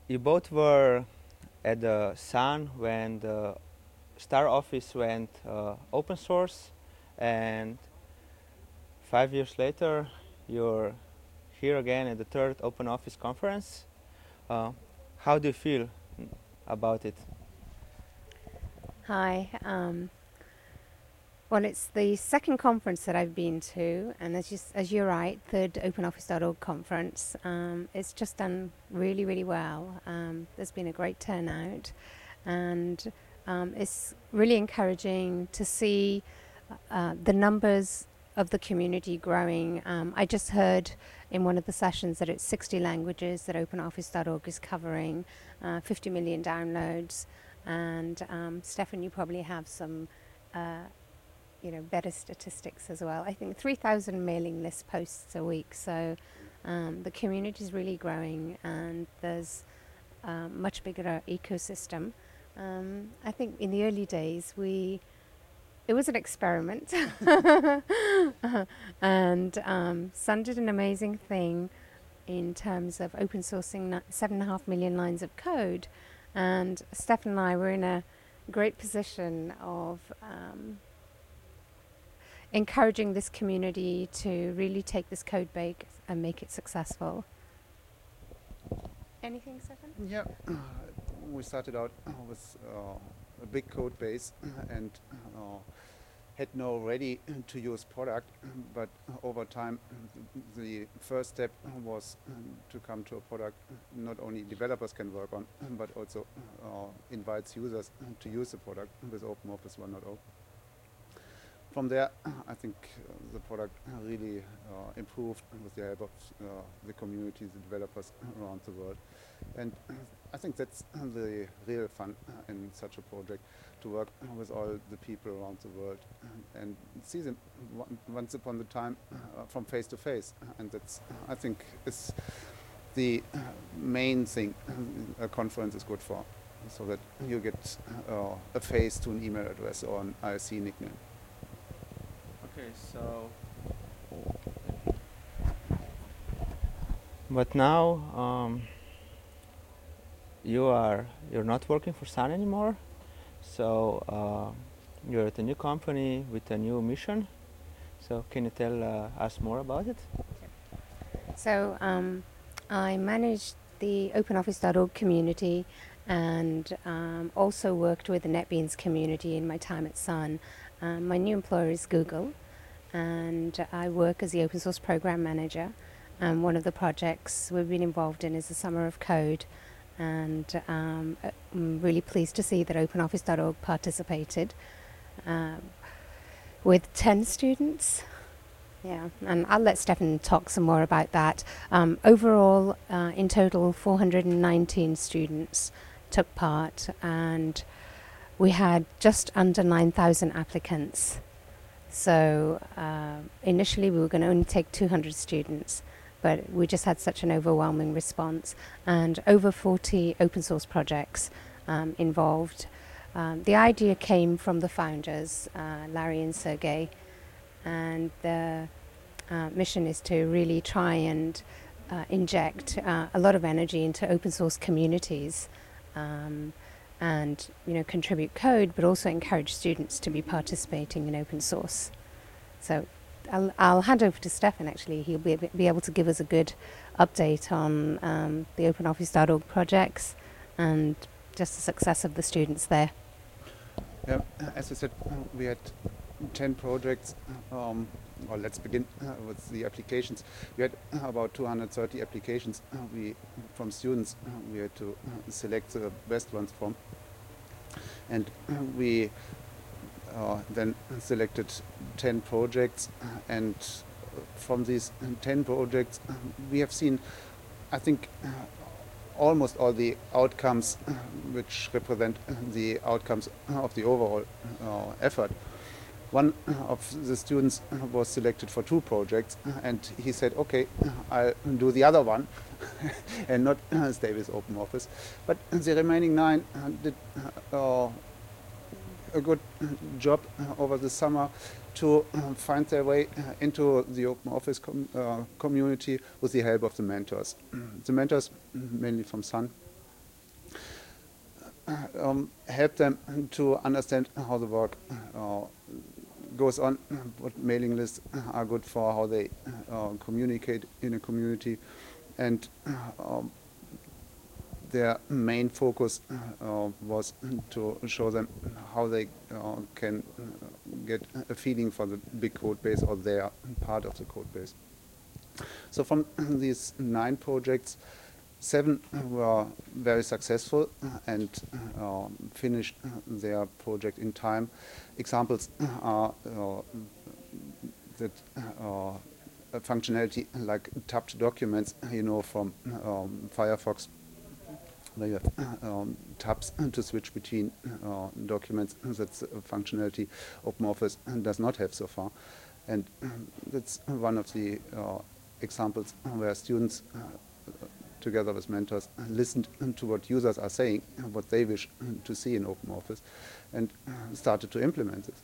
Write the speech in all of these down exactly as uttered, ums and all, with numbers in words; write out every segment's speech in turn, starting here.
you both were at the Sun when the Star Office went uh, open source, and five years later, you're here again at the third Open Office conference. Uh, how do you feel about it? Hi. Um, well, it's the second conference that I've been to, and as, you, as you're right, third open office dot org conference. Um, it's just done really, really well. Um, there's been a great turnout, and um, it's really encouraging to see uh, the numbers of the community growing. Um, I just heard in one of the sessions that it's sixty languages that open office dot org is covering, uh, fifty million downloads, and um, Stefan, you probably have some uh, you know, better statistics as well. I think three thousand mailing list posts a week. So um, the community is really growing, and there's a much bigger ecosystem. Um, I think in the early days, we it was an experiment, and um, Sun did an amazing thing in terms of open sourcing seven and a half million lines of code, and Stefan and I were in a great position of um, encouraging this community to really take this code base and make it successful. Anything, Stefan? Yeah, we started out with uh, a big code base and uh, had no ready to use product, but over time the first step was to come to a product not only developers can work on, but also uh, invites users to use the product with OpenOffice one point oh. From there, I think uh, the product really uh, improved with the help of uh, the community, the developers around the world. And I think that's the real fun in such a project, to work with all the people around the world and see them once upon the time uh, from face to face. And that's, I think, is the main thing a conference is good for, so that you get uh, a face to an email address or an I R C nickname. Okay, so. But now um, you are you're not working for Sun anymore, so uh, you're at a new company with a new mission. So can you tell uh, us more about it? So um, I managed the open office dot org community, and um, also worked with the NetBeans community in my time at Sun. Um, my new employer is Google, and I work as the open source program manager. And one of the projects we've been involved in is the Summer of Code, and um, I'm really pleased to see that open office dot org participated um, with ten students. Yeah, and I'll let Stefan talk some more about that. Um, overall, uh, in total, four hundred nineteen students took part, and we had just under nine thousand applicants. So uh, initially we were going to only take two hundred students, but we just had such an overwhelming response, and over forty open source projects um, involved. Um, the idea came from the founders, uh, Larry and Sergey, and the uh, mission is to really try and uh, inject uh, a lot of energy into open source communities, um, and you know, contribute code, but also encourage students to be participating in open source. So I'll, I'll hand over to Stefan. Actually, he'll be, be able to give us a good update on um, the open office dot org projects and just the success of the students there. Yeah, as I said, we had ten projects. Um, or let's begin uh, with the applications. We had uh, about two hundred thirty applications. Uh, we, from students, uh, we had to uh, select the best ones from, and uh, we uh, then selected ten projects. Uh, and from these ten projects, uh, we have seen, I think, uh, almost all the outcomes uh, which represent uh, the outcomes of the overall uh, effort. One of the students was selected for two projects, and he said, okay, I'll do the other one and not stay with OpenOffice. But the remaining nine did uh, a good job over the summer to find their way into the OpenOffice com uh, community with the help of the mentors. The mentors, mainly from Sun, um, help them to understand how the work uh, goes on, what mailing lists are good for, how they uh, communicate in a community, and um, their main focus uh, was to show them how they uh, can uh, get a feeling for the big code base or their part of the code base. So from these nine projects, seven were very successful and uh, finished their project in time. Examples are uh, that uh, a functionality like tabbed documents, you know, from um, Firefox, where you have um, tabs to switch between uh, documents. That's a functionality OpenOffice does not have so far. And that's one of the uh, examples where students, uh, together with mentors, listened to what users are saying, what they wish to see in OpenOffice, and started to implement this.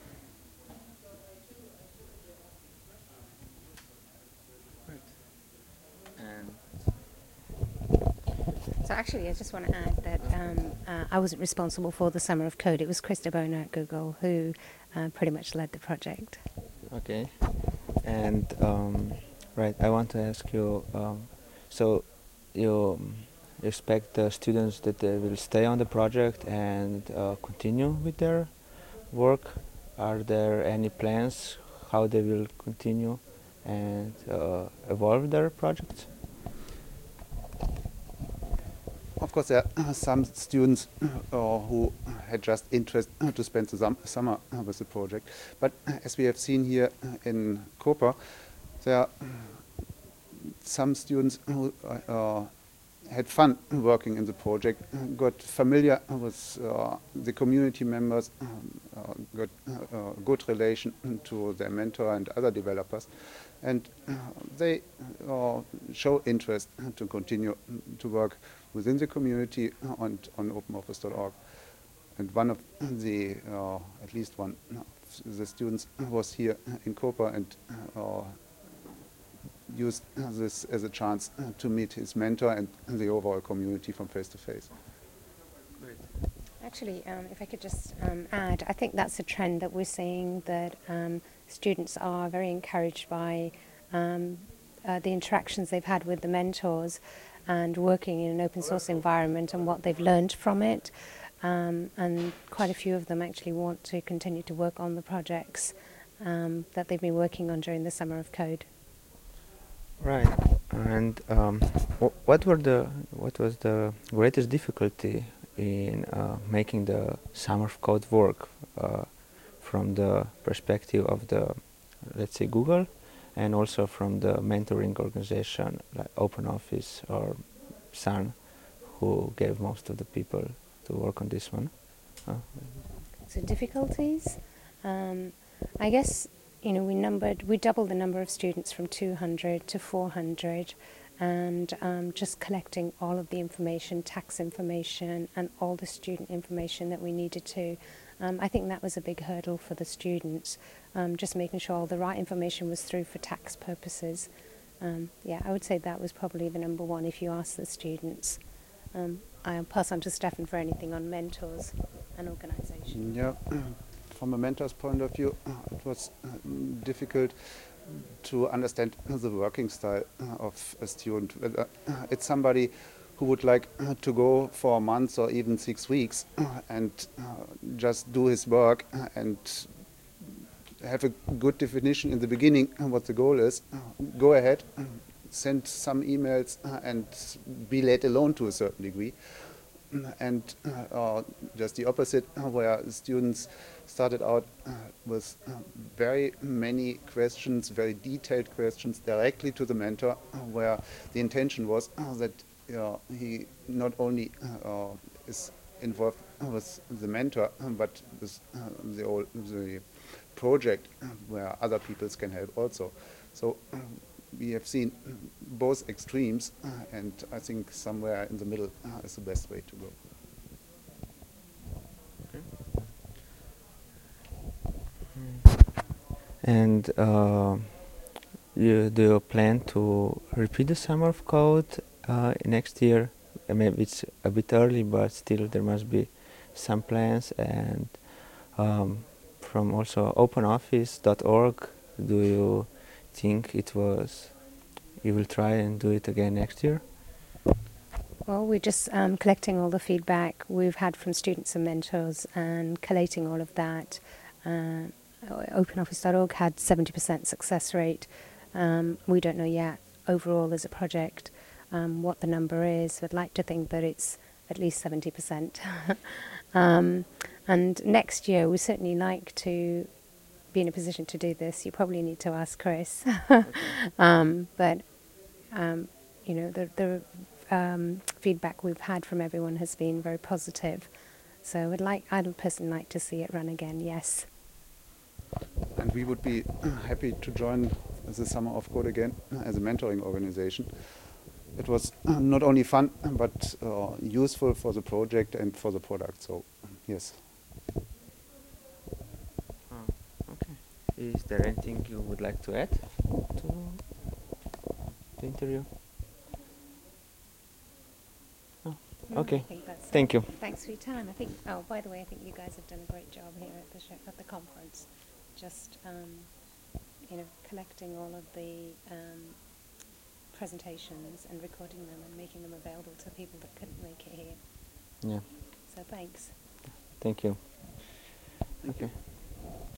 So actually, I just want to add that um, uh, I wasn't responsible for the Summer of Code. It was Chris DeBona at Google who uh, pretty much led the project. Okay. And um, right, I want to ask you. Um, so you um, expect the students that they will stay on the project and uh, continue with their work? Are there any plans how they will continue and uh, evolve their projects? Of course, there are some students uh, who had just interest to spend the sum summer with the project. But as we have seen here in COPA, there are some students who uh, had fun working in the project, got familiar with uh, the community members, uh, got uh, a good relation to their mentor and other developers, and uh, they uh, show interest to continue to work within the community on, on OpenOffice dot org. And one of the, uh, at least one of the students was here in COPA and uh, used this as a chance to meet his mentor and the overall community from face to face. Great. Actually, um, if I could just um, add, I think that's a trend that we're seeing, that um, students are very encouraged by um, uh, the interactions they've had with the mentors and working in an open source environment and what they've learned from it. Um, and quite a few of them actually want to continue to work on the projects um, that they've been working on during the Summer of Code. Right. And um, wh what were the what was the greatest difficulty in uh, making the Summer of Code work uh, from the perspective of the, let's say, Google, and also from the mentoring organization like OpenOffice or Sun, who gave most of the people to work on this one? Uh, So difficulties, um, I guess, you know, we numbered, we doubled the number of students from two hundred to four hundred, and um, just collecting all of the information, tax information, and all the student information that we needed to. Um, I think that was a big hurdle for the students, um, just making sure all the right information was through for tax purposes. Um, yeah, I would say that was probably the number one if you ask the students. Um, I'll pass on to Stefan for anything on mentors and organisation. Yeah, from a mentor's point of view, it was uh, difficult to understand the working style uh, of a student. Uh, it's somebody who would like uh, to go for a month or even six weeks uh, and uh, just do his work uh, and have a good definition in the beginning uh, what the goal is. Uh, go ahead, uh, send some emails uh, and be let alone to a certain degree. And uh, uh, just the opposite, uh, where students started out uh, with uh, very many questions, very detailed questions directly to the mentor, uh, where the intention was uh, that uh, he not only uh, is involved with the mentor, uh, but with uh, the, old, the project uh, where other people can help also. So uh, we have seen both extremes, uh, and I think somewhere in the middle uh, is the best way to go. And uh, you, do you plan to repeat the Summer of Code uh, next year uh, maybe it's a bit early, but still there must be some plans. And um, from also open office dot org, do you think it was, you will try and do it again next year? Well, we're just um, collecting all the feedback we've had from students and mentors and collating all of that. Uh, open office dot org had seventy percent success rate. Um, we don't know yet overall as a project um, what the number is. We'd like to think that it's at least seventy percent. um, and next year, we certainly like to be in a position to do this. You probably need to ask Chris. um, but, um, you know, the, the um, feedback we've had from everyone has been very positive. So I'd like, I'd personally like to see it run again, yes. And we would be happy to join the Summer of Code again as a mentoring organization. It was not only fun, but uh, useful for the project and for the product. So, yes. Oh, okay. Is there anything you would like to add to the interview? Oh, No, okay. I think that's it. Thank you. Thanks for your time. I think, oh, by the way, I think you guys have done a great job here at the show, at the conference. Just, um, you know, collecting all of the um, presentations and recording them and making them available to people that couldn't make it here. Yeah. So thanks. Thank you. Thank Okay. you.